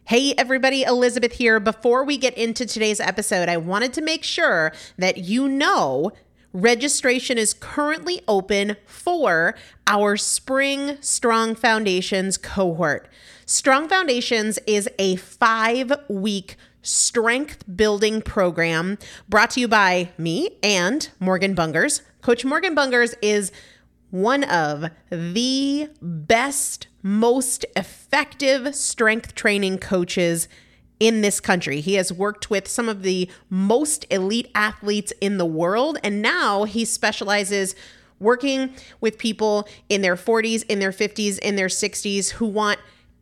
Hey everybody, Elizabeth here. Before we get into today's episode, I wanted to make sure that you know registration is currently open for our Spring Strong Foundations cohort. Strong Foundations is a 5-week strength building program brought to you by me and Morgan Bungers. Coach Morgan Bungers is one of the best, most effective strength training coaches in this country. He has worked with some of the most elite athletes in the world, and now he specializes working with people in their 40s, in their 50s, in their 60s who want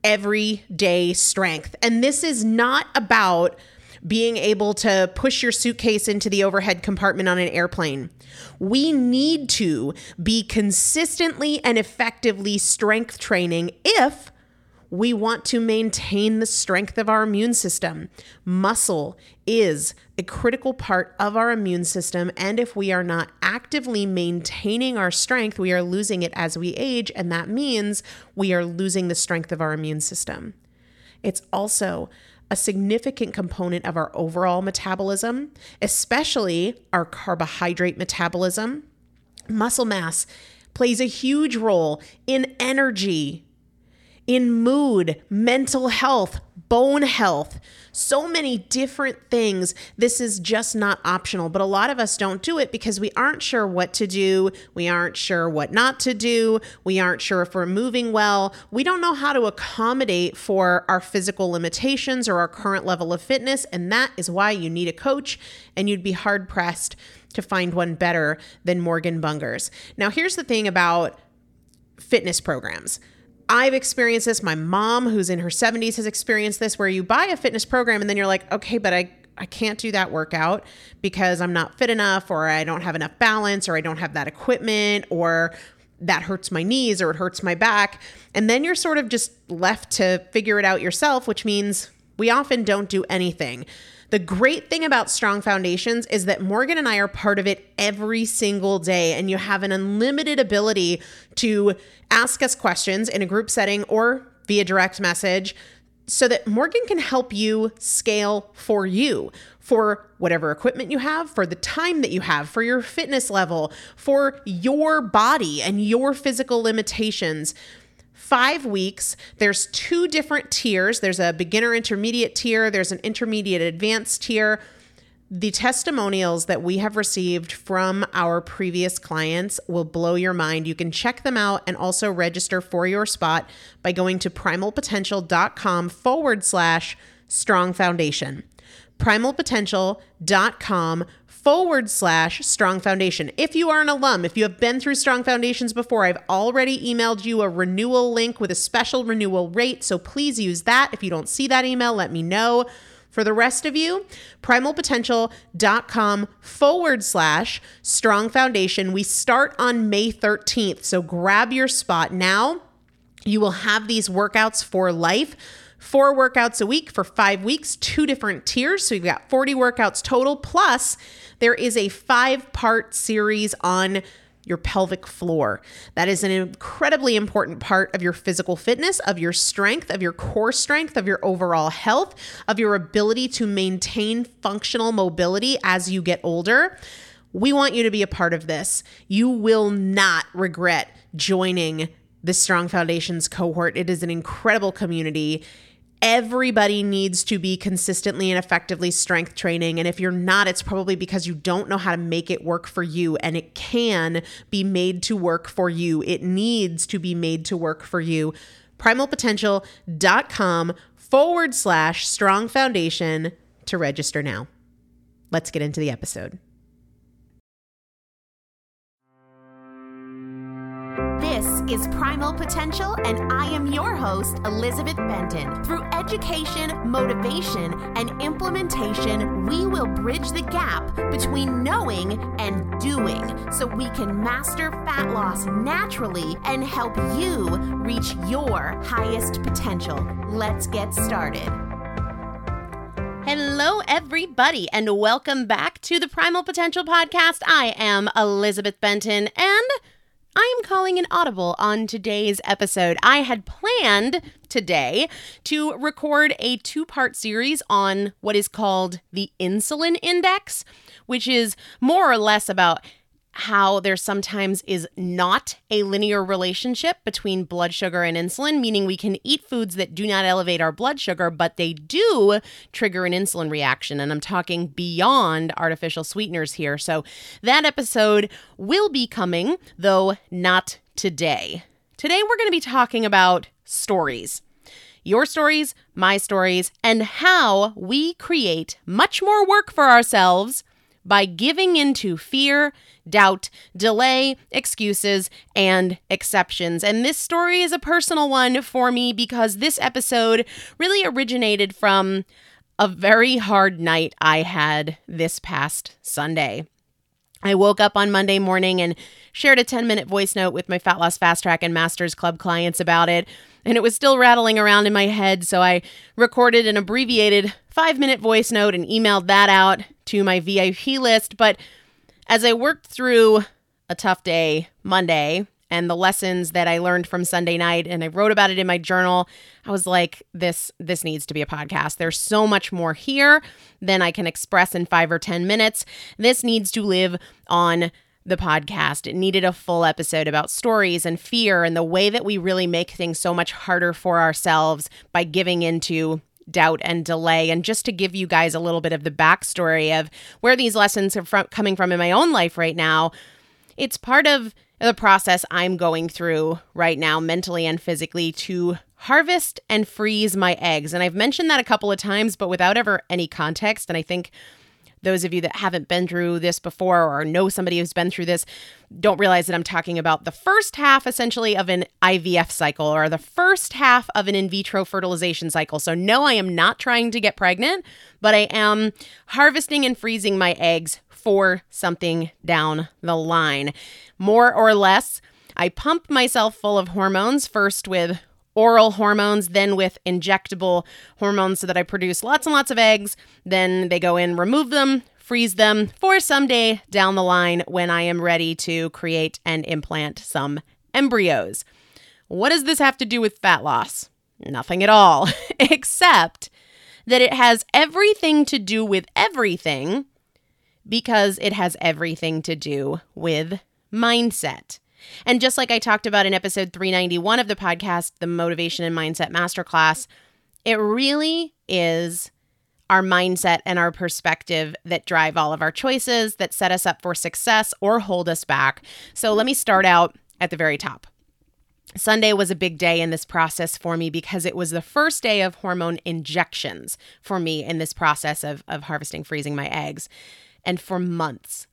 everyday strength. And this is not about being able to push your suitcase into the overhead compartment on an airplane. We need to be consistently and effectively strength training if we want to maintain the strength of our immune system. Muscle is a critical part of our immune system, and if we are not actively maintaining our strength, we are losing it as we age, and that means we are losing the strength of our immune system. It's also a significant component of our overall metabolism, especially our carbohydrate metabolism. Muscle mass plays a huge role in energy, in mood, mental health, bone health, so many different things. This is just not optional, but a lot of us don't do it because we aren't sure what to do. We aren't sure what not to do. We aren't sure if we're moving well. We don't know how to accommodate for our physical limitations or our current level of fitness, and that is why you need a coach, and you'd be hard-pressed to find one better than Morgan Bungers. Now, here's the thing about fitness programs. I've experienced this. My mom, who's in her 70s, has experienced this, where you buy a fitness program and then you're like, okay, but I can't do that workout because I'm not fit enough, or I don't have enough balance, or I don't have that equipment, or that hurts my knees, or it hurts my back. And then you're sort of just left to figure it out yourself, which means we often don't do anything. The great thing about Strong Foundations is that Morgan and I are part of it every single day, and you have an unlimited ability to ask us questions in a group setting or via direct message so that Morgan can help you scale for you, for whatever equipment you have, for the time that you have, for your fitness level, for your body and your physical limitations. 5 weeks, there's 2 different tiers. There's a beginner intermediate tier. There's an intermediate advanced tier. The testimonials that we have received from our previous clients will blow your mind. You can check them out and also register for your spot by going to primalpotential.com/strong foundation. primalpotential.com/strong foundation. If you are an alum, if you have been through Strong Foundations before, I've already emailed you a renewal link with a special renewal rate, so please use that. If you don't see that email, let me know. For the rest of you, primalpotential.com/strong foundation. We start on May 13th, so grab your spot now. You will have these workouts for life. 4 workouts a week for 5 weeks, 2 different tiers. So you've got 40 workouts total. Plus, there is a 5-part series on your pelvic floor. That is an incredibly important part of your physical fitness, of your strength, of your core strength, of your overall health, of your ability to maintain functional mobility as you get older. We want you to be a part of this. You will not regret joining the Strong Foundations cohort. It is an incredible community. Everybody needs to be consistently and effectively strength training. And if you're not, it's probably because you don't know how to make it work for you. And it can be made to work for you. It needs to be made to work for you. primalpotential.com/strong foundation to register now. Let's get into the episode. This is Primal Potential, and I am your host, Elizabeth Benton. Through education, motivation, and implementation, we will bridge the gap between knowing and doing so we can master fat loss naturally and help you reach your highest potential. Let's get started. Hello, everybody, and welcome back to the Primal Potential Podcast. I am Elizabeth Benton, and I am calling an audible on today's episode. I had planned today to record a 2-part series on what is called the insulin index, which is more or less about how there sometimes is not a linear relationship between blood sugar and insulin, meaning we can eat foods that do not elevate our blood sugar, but they do trigger an insulin reaction. And I'm talking beyond artificial sweeteners here. So that episode will be coming, though not today. Today, we're going to be talking about stories. Your stories, my stories, and how we create much more work for ourselves by giving into fear, doubt, delay, excuses, and exceptions. And this story is a personal one for me because this episode really originated from a very hard night I had this past Sunday. I woke up on Monday morning and shared a 10-minute voice note with my Fat Loss Fast Track and Masters Club clients about it, and it was still rattling around in my head, so I recorded an abbreviated 5-minute voice note and emailed that out to my VIP list. But as I worked through a tough day Monday and the lessons that I learned from Sunday night, and I wrote about it in my journal, I was like, this needs to be a podcast. There's so much more here than I can express in 5 or 10 minutes. This needs to live on the podcast. It needed a full episode about stories and fear and the way that we really make things so much harder for ourselves by giving into doubt and delay. And just to give you guys a little bit of the backstory of where these lessons are coming from in my own life right now, it's part of the process I'm going through right now, mentally and physically, to harvest and freeze my eggs. And I've mentioned that a couple of times, but without ever any context. And I think those of you that haven't been through this before or know somebody who's been through this don't realize that I'm talking about the first half, essentially, of an IVF cycle or the first half of an in vitro fertilization cycle. So no, I am not trying to get pregnant, but I am harvesting and freezing my eggs for something down the line. More or less, I pump myself full of hormones, first with oral hormones, then with injectable hormones so that I produce lots and lots of eggs. Then they go in, remove them, freeze them for someday down the line when I am ready to create and implant some embryos. What does this have to do with fat loss? Nothing at all, except that it has everything to do with everything because it has everything to do with mindset. And just like I talked about in episode 391 of the podcast, the Motivation and Mindset Masterclass, it really is our mindset and our perspective that drive all of our choices, that set us up for success or hold us back. So let me start out at the very top. Sunday was a big day in this process for me because it was the first day of hormone injections for me in this process of harvesting, freezing my eggs. And for months,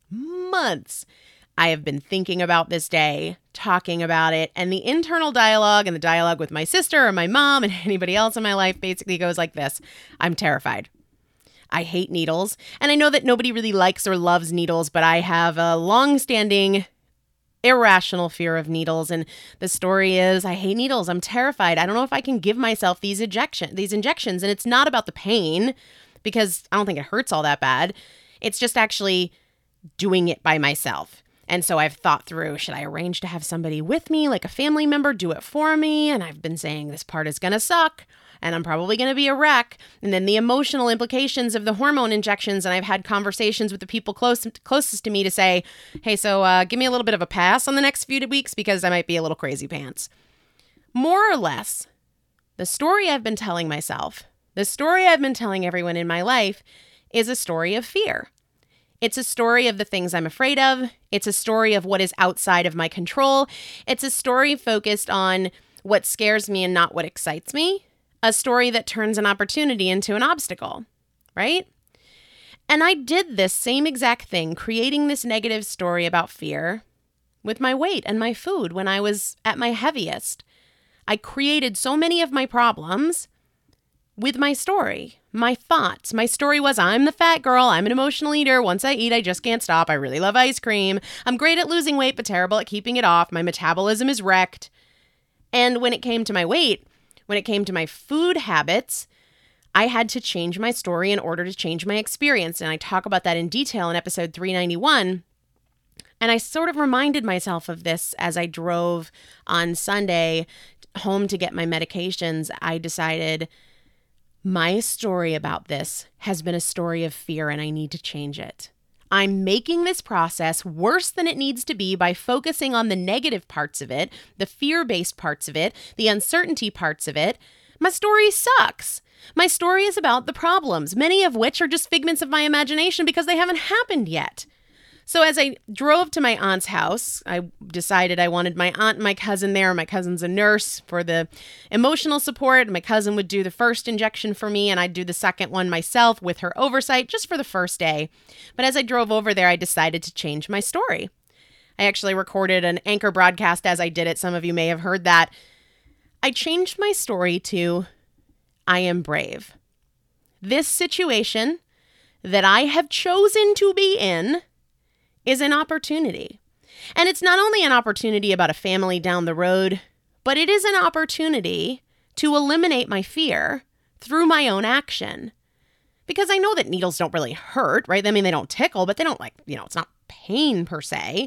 I have been thinking about this day, talking about it, and the internal dialogue and the dialogue with my sister or my mom and anybody else in my life basically goes like this. I'm terrified. I hate needles, and I know that nobody really likes or loves needles, but I have a long-standing irrational fear of needles, and the story is I hate needles. I'm terrified. I don't know if I can give myself these injections, and it's not about the pain because I don't think it hurts all that bad. It's just actually doing it by myself. And so I've thought through, should I arrange to have somebody with me, like a family member, do it for me? And I've been saying this part is going to suck and I'm probably going to be a wreck. And then the emotional implications of the hormone injections. And I've had conversations with the people closest to me to say, hey, so give me a little bit of a pass on the next few weeks because I might be a little crazy pants. More or less, the story I've been telling myself, the story I've been telling everyone in my life is a story of fear. It's a story of the things I'm afraid of. It's a story of what is outside of my control. It's a story focused on what scares me and not what excites me. A story that turns an opportunity into an obstacle, right? And I did this same exact thing, creating this negative story about fear with my weight and my food when I was at my heaviest. I created so many of my problems with my story, my thoughts. My story was, I'm the fat girl. I'm an emotional eater. Once I eat, I just can't stop. I really love ice cream. I'm great at losing weight, but terrible at keeping it off. My metabolism is wrecked. And when it came to my weight, when it came to my food habits, I had to change my story in order to change my experience. And I talk about that in detail in episode 391. And I sort of reminded myself of this as I drove on Sunday home to get my medications. I decided my story about this has been a story of fear and I need to change it. I'm making this process worse than it needs to be by focusing on the negative parts of it, the fear-based parts of it, the uncertainty parts of it. My story sucks. My story is about the problems, many of which are just figments of my imagination because they haven't happened yet. So as I drove to my aunt's house, I decided I wanted my aunt and my cousin there. My cousin's a nurse for the emotional support. My cousin would do the first injection for me, and I'd do the second one myself with her oversight just for the first day. But as I drove over there, I decided to change my story. I actually recorded an anchor broadcast as I did it. Some of you may have heard that. I changed my story to, I am brave. This situation that I have chosen to be in is an opportunity. And it's not only an opportunity about a family down the road, but it is an opportunity to eliminate my fear through my own action. Because I know that needles don't really hurt, right? I mean, they don't tickle, but they don't it's not pain per se.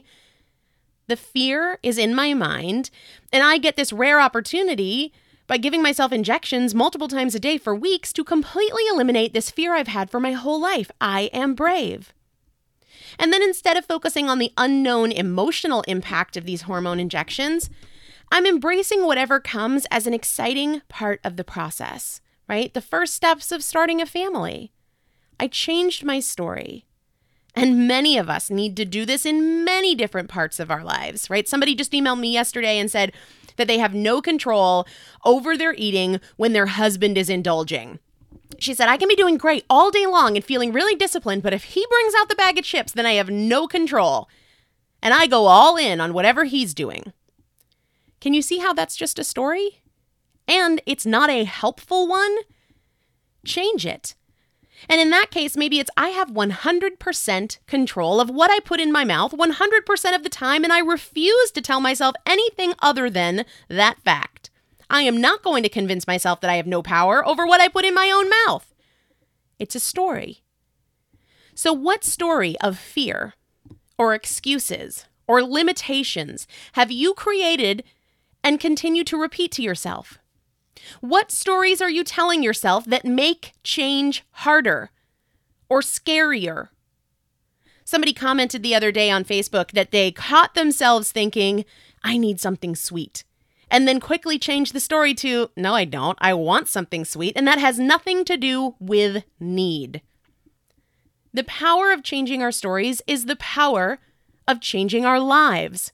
The fear is in my mind, and I get this rare opportunity by giving myself injections multiple times a day for weeks to completely eliminate this fear I've had for my whole life. I am brave. And then instead of focusing on the unknown emotional impact of these hormone injections, I'm embracing whatever comes as an exciting part of the process, right? The first steps of starting a family. I changed my story. And many of us need to do this in many different parts of our lives, right? Somebody just emailed me yesterday and said that they have no control over their eating when their husband is indulging. She said, I can be doing great all day long and feeling really disciplined, but if he brings out the bag of chips, then I have no control. And I go all in on whatever he's doing. Can you see how that's just a story? And it's not a helpful one? Change it. And in that case, maybe it's I have 100% control of what I put in my mouth 100% of the time, and I refuse to tell myself anything other than that fact. I am not going to convince myself that I have no power over what I put in my own mouth. It's a story. So what story of fear or excuses or limitations have you created and continue to repeat to yourself? What stories are you telling yourself that make change harder or scarier? Somebody commented the other day on Facebook that they caught themselves thinking, I need something sweet. And then quickly changed the story to, no, I don't. I want something sweet. And that has nothing to do with need. The power of changing our stories is the power of changing our lives.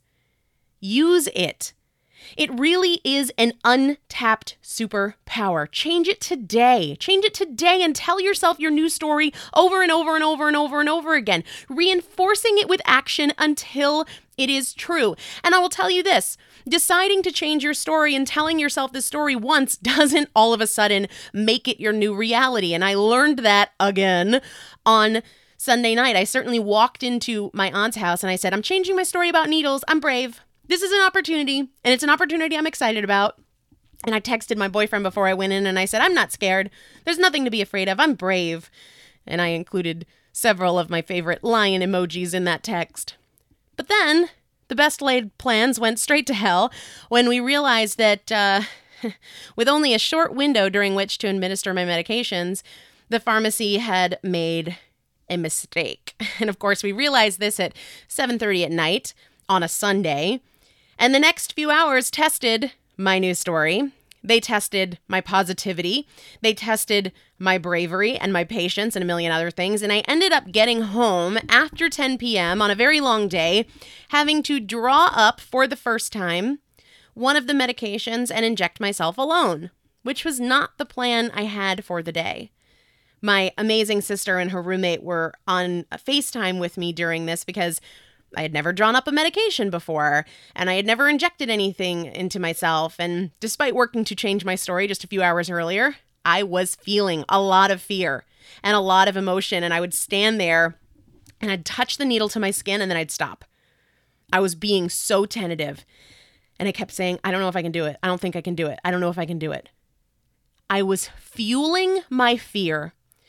Use it. It really is an untapped superpower. Change it today. Change it today and tell yourself your new story over and over and over and over and over again, reinforcing it with action until it is true. And I will tell you this, deciding to change your story and telling yourself the story once doesn't all of a sudden make it your new reality. And I learned that again on Sunday night. I certainly walked into my aunt's house and I said, I'm changing my story about needles. I'm brave. This is an opportunity, and it's an opportunity I'm excited about. And I texted my boyfriend before I went in, and I said, I'm not scared. There's nothing to be afraid of. I'm brave. And I included several of my favorite lion emojis in that text. But then the best laid plans went straight to hell when we realized that with only a short window during which to administer my medications, the pharmacy had made a mistake. And of course, we realized this at 7:30 at night on a Sunday. And the next few hours tested my new story. They tested my positivity. They tested my bravery and my patience and a million other things. And I ended up getting home after 10 p.m. on a very long day, having to draw up for the first time one of the medications and inject myself alone, which was not the plan I had for the day. My amazing sister and her roommate were on a FaceTime with me during this because I had never drawn up a medication before, and I had never injected anything into myself. And despite working to change my story just a few hours earlier, I was feeling a lot of fear and a lot of emotion. And I would stand there and I'd touch the needle to my skin and then I'd stop. I was being so tentative. And I kept saying, I don't know if I can do it. I don't think I can do it. I don't know if I can do it. I was fueling my fear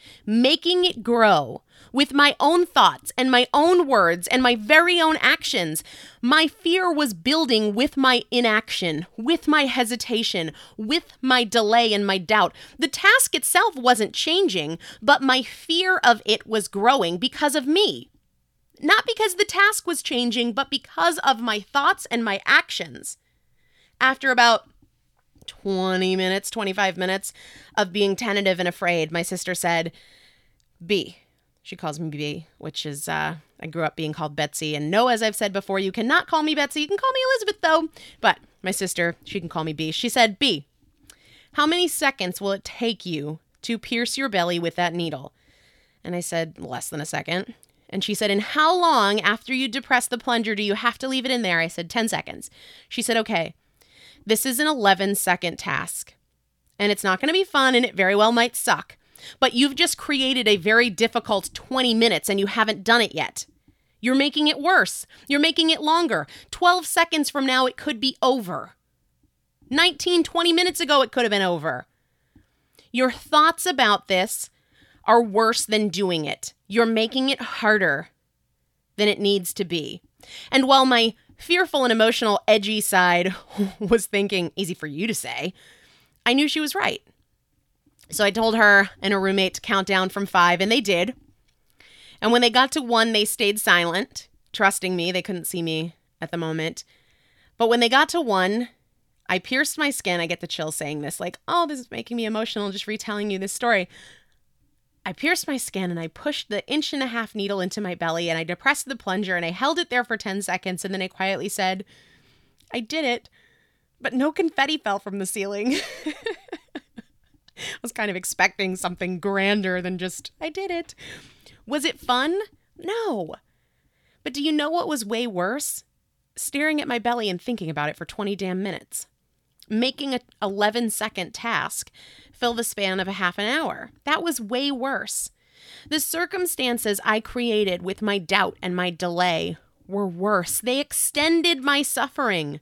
making it grow with my own thoughts and my own words and my very own actions. My fear was building with my inaction, with my hesitation, with my delay and my doubt. The task itself wasn't changing, but my fear of it was growing because of me. Not because the task was changing, but because of my thoughts and my actions. After about 20 minutes, 25 minutes of being tentative and afraid, my sister said, B. She calls me B, which is, I grew up being called Betsy. And no, as I've said before, you cannot call me Betsy. You can call me Elizabeth, though. But my sister, she can call me B. She said, B, how many seconds will it take you to pierce your belly with that needle? And I said, less than a second. And she said, and how long after you depress the plunger do you have to leave it in there? I said, 10 seconds. She said, okay, this is an 11-second task. And it's not going to be fun, and it very well might suck. But you've just created a very difficult 20 minutes and you haven't done it yet. You're making it worse. You're making it longer. 12 seconds from now, it could be over. 20 minutes ago, it could have been over. Your thoughts about this are worse than doing it. You're making it harder than it needs to be. And while my fearful and emotional, edgy side was thinking, easy for you to say, I knew she was right. So I told her and her roommate to count down from 5, and they did. And when they got to 1, they stayed silent, trusting me. They couldn't see me at the moment. But when they got to 1, I pierced my skin. I get the chills saying this, like, oh, this is making me emotional just retelling you this story. I pierced my skin and I pushed the 1.5 inch needle into my belly and I depressed the plunger and I held it there for 10 seconds. And then I quietly said, I did it, but no confetti fell from the ceiling. I was kind of expecting something grander than just, I did it. Was it fun? No. But do you know what was way worse? Staring at my belly and thinking about it for 20 damn minutes. Making an 11-second task fill the span of a half an hour. That was way worse. The circumstances I created with my doubt and my delay were worse. They extended my suffering.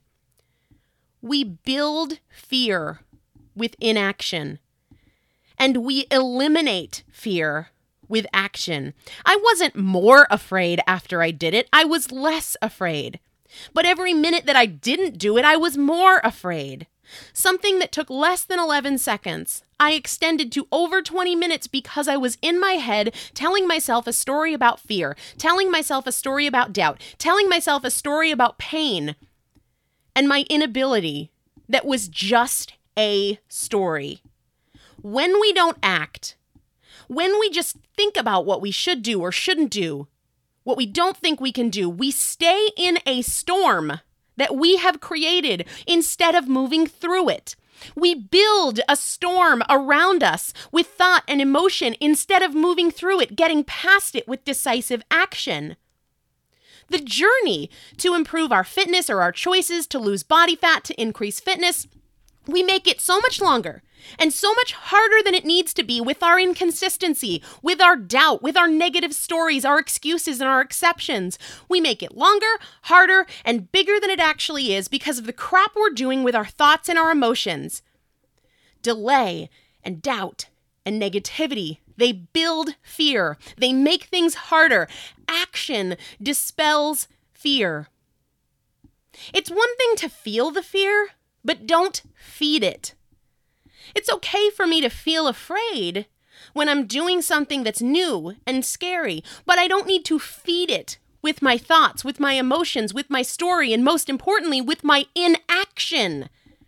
We build fear with inaction. And we eliminate fear with action. I wasn't more afraid after I did it. I was less afraid. But every minute that I didn't do it, I was more afraid. Something that took less than 11 seconds, I extended to over 20 minutes because I was in my head telling myself a story about fear, telling myself a story about doubt, telling myself a story about pain, and my inability that was just a story. When we don't act, when we just think about what we should do or shouldn't do, what we don't think we can do, we stay in a storm that we have created instead of moving through it. We build a storm around us with thought and emotion instead of moving through it, getting past it with decisive action. The journey to improve our fitness or our choices to lose body fat, to increase fitness, we make it so much longer and so much harder than it needs to be with our inconsistency, with our doubt, with our negative stories, our excuses, and our exceptions. We make it longer, harder, and bigger than it actually is because of the crap we're doing with our thoughts and our emotions. Delay and doubt and negativity, they build fear. They make things harder. Action dispels fear. It's one thing to feel the fear, but don't feed it. It's okay for me to feel afraid when I'm doing something that's new and scary, but I don't need to feed it with my thoughts, with my emotions, with my story, and most importantly, with my inaction.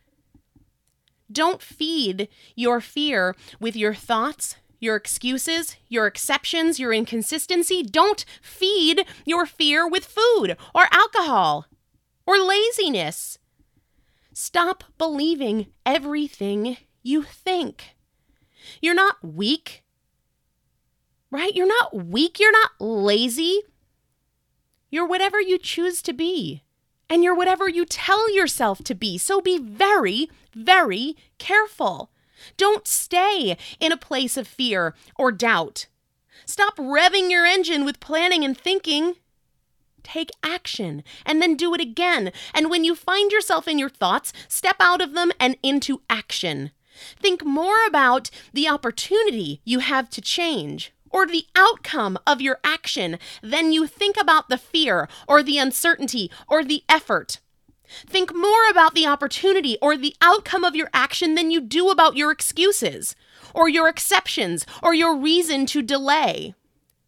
Don't feed your fear with your thoughts, your excuses, your exceptions, your inconsistency. Don't feed your fear with food or alcohol or laziness. Stop believing everything you think. You're not weak, right? You're not weak. You're not lazy. You're whatever you choose to be, and you're whatever you tell yourself to be. So be very, very careful. Don't stay in a place of fear or doubt. Stop revving your engine with planning and thinking. Take action and then do it again. And when you find yourself in your thoughts, step out of them and into action. Think more about the opportunity you have to change or the outcome of your action than you think about the fear or the uncertainty or the effort. Think more about the opportunity or the outcome of your action than you do about your excuses or your exceptions or your reason to delay.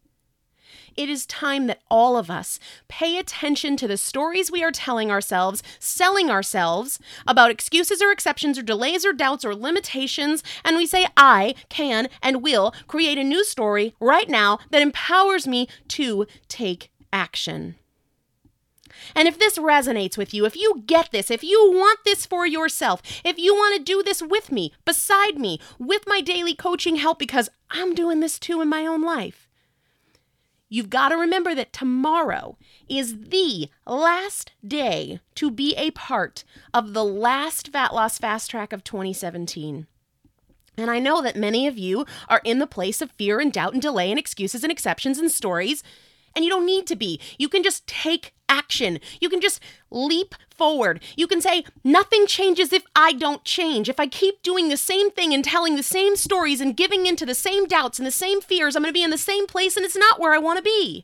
It is time that all of us pay attention to the stories we are telling ourselves, selling ourselves about excuses or exceptions or delays or doubts or limitations, and we say, I can and will create a new story right now that empowers me to take action. And if this resonates with you, if you get this, if you want this for yourself, if you want to do this with me, beside me, with my daily coaching help, because I'm doing this too in my own life, you've got to remember that tomorrow is the last day to be a part of the last Fat Loss Fast Track of 2017. And I know that many of you are in the place of fear and doubt and delay and excuses and exceptions and stories, and you don't need to be. You can just take action. You can just leap forward. You can say, nothing changes if I don't change. If I keep doing the same thing and telling the same stories and giving into the same doubts and the same fears, I'm going to be in the same place and it's not where I want to be.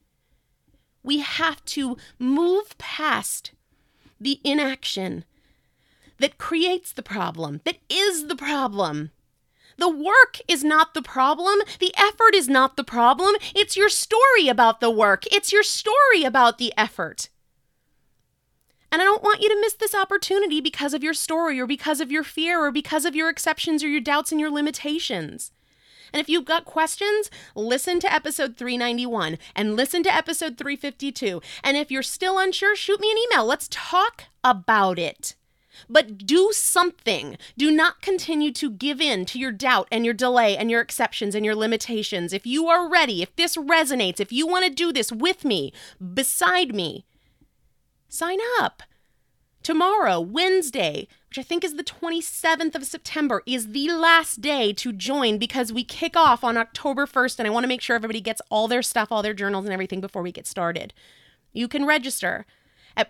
We have to move past the inaction that creates the problem, that is the problem. The work is not the problem. The effort is not the problem. It's your story about the work. It's your story about the effort. And I don't want you to miss this opportunity because of your story or because of your fear or because of your exceptions or your doubts and your limitations. And if you've got questions, listen to episode 391 and listen to episode 352. And if you're still unsure, shoot me an email. Let's talk about it. But do something. Do not continue to give in to your doubt and your delay and your exceptions and your limitations. If you are ready, if this resonates, if you want to do this with me, beside me, sign up. Tomorrow, Wednesday, which I think is the 27th of September, is the last day to join because we kick off on October 1st, and I want to make sure everybody gets all their stuff, all their journals and everything before we get started. You can register at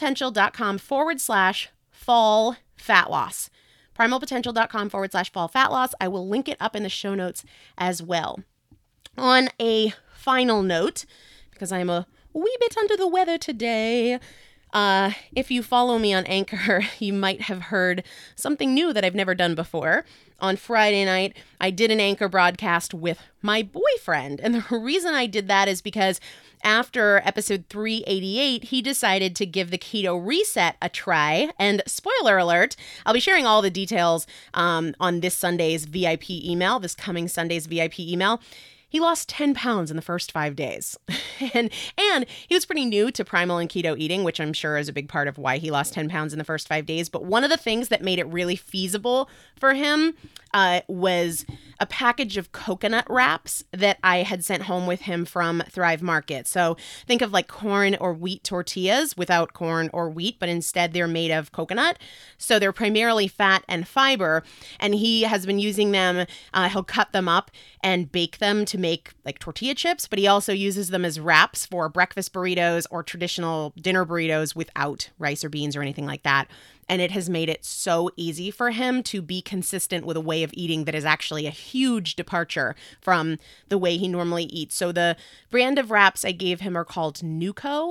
primalpotential.com/fall fat loss. primalpotential.com/fall fat loss. I will link it up in the show notes as well. On a final note, because I'm a wee bit under the weather today, if you follow me on Anchor, you might have heard something new that I've never done before. On Friday night, I did an Anchor broadcast with my boyfriend. And the reason I did that is because after episode 388, he decided to give the Keto Reset a try. And spoiler alert, I'll be sharing all the details on this Sunday's VIP email, this coming Sunday's VIP email. He lost 10 pounds in the first 5 days. and he was pretty new to primal and keto eating, which I'm sure is a big part of why he lost 10 pounds in the first 5 days. But one of the things that made it really feasible for him was a package of coconut wraps that I had sent home with him from Thrive Market. So think of like corn or wheat tortillas without corn or wheat, but instead they're made of coconut. So they're primarily fat and fiber. And he has been using them. He'll cut them up and bake them to make like tortilla chips, but he also uses them as wraps for breakfast burritos or traditional dinner burritos without rice or beans or anything like that. And it has made it so easy for him to be consistent with a way of eating that is actually a huge departure from the way he normally eats. So the brand of wraps I gave him are called Nuco,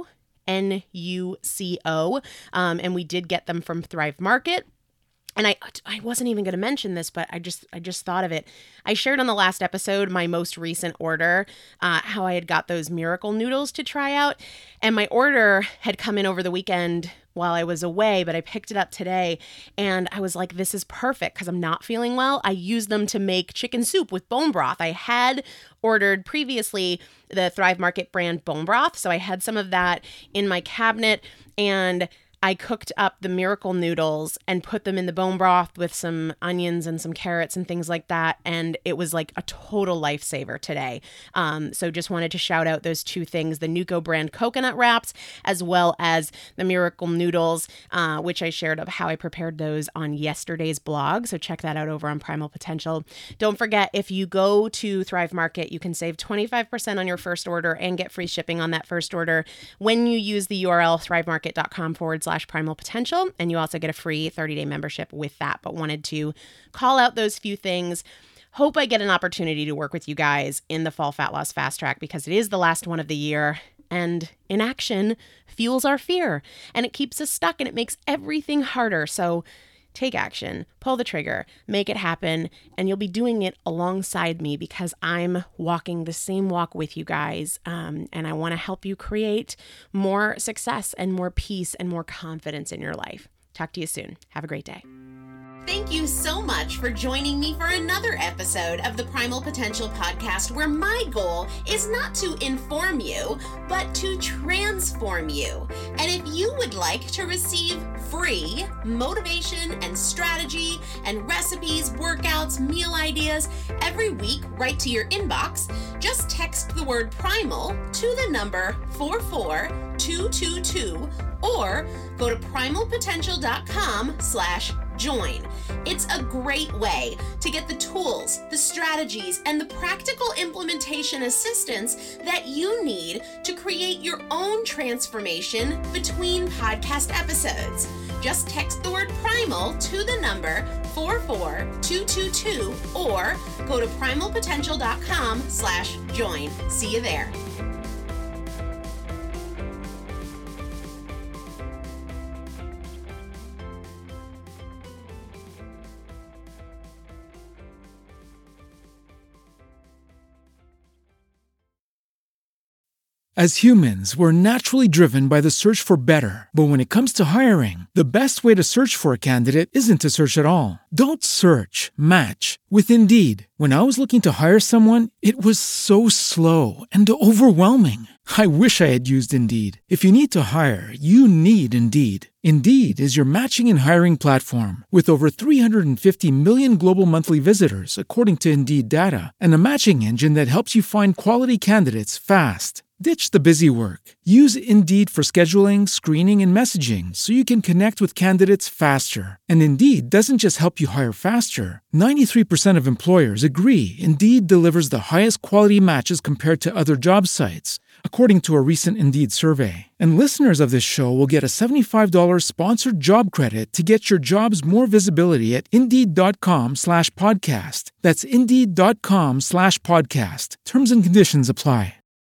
Nuco, and we did get them from Thrive Market. And I wasn't even going to mention this, but I just thought of it. I shared on the last episode my most recent order, how I had got those miracle noodles to try out. And my order had come in over the weekend while I was away, but I picked it up today. And I was like, this is perfect because I'm not feeling well. I used them to make chicken soup with bone broth. I had ordered previously the Thrive Market brand bone broth. So I had some of that in my cabinet, and I cooked up the miracle noodles and put them in the bone broth with some onions and some carrots and things like that. And it was like a total lifesaver today. So just wanted to shout out those two things, the Nuco brand coconut wraps, as well as the miracle noodles, which I shared of how I prepared those on yesterday's blog. So check that out over on Primal Potential. Don't forget, if you go to Thrive Market, you can save 25% on your first order and get free shipping on that first order when you use the URL thrivemarket.com/fall Indeed.com/primal potential. And you also get a free 30-day membership with that, but wanted to call out those few things. Hope I get an opportunity to work with you guys in the Fall Fat Loss Fast Track because it is the last one of the year. And inaction fuels our fear and it keeps us stuck and it makes everything harder. So take action, pull the trigger, make it happen. And you'll be doing it alongside me because I'm walking the same walk with you guys. And I want to help you create more success and more peace and more confidence in your life. Talk to you soon. Have a great day. Thank you so much for joining me for another episode of the Primal Potential Podcast, where my goal is not to inform you, but to transform you. And if you would like to receive free motivation and strategy and recipes, workouts, meal ideas every week right to your inbox, just text the word primal to the number 44222 or go to primalpotential.com/join. It's a great way to get the tools, the strategies, and the practical implementation assistance that you need to create your own transformation between podcast episodes. Just text the word primal to the number 44222 or go to primalpotential.com/join. See you there. As humans, we're naturally driven by the search for better. But when it comes to hiring, the best way to search for a candidate isn't to search at all. Don't search, match with Indeed. When I was looking to hire someone, it was so slow and overwhelming. I wish I had used Indeed. If you need to hire, you need Indeed. Indeed is your matching and hiring platform with over 350 million global monthly visitors, according to Indeed data, and a matching engine that helps you find quality candidates fast. Ditch the busy work. Use Indeed for scheduling, screening, and messaging so you can connect with candidates faster. And Indeed doesn't just help you hire faster. 93% of employers agree Indeed delivers the highest quality matches compared to other job sites, according to a recent Indeed survey. And listeners of this show will get a $75 sponsored job credit to get your jobs more visibility at Indeed.com/podcast. That's Indeed.com/podcast. Terms and conditions apply.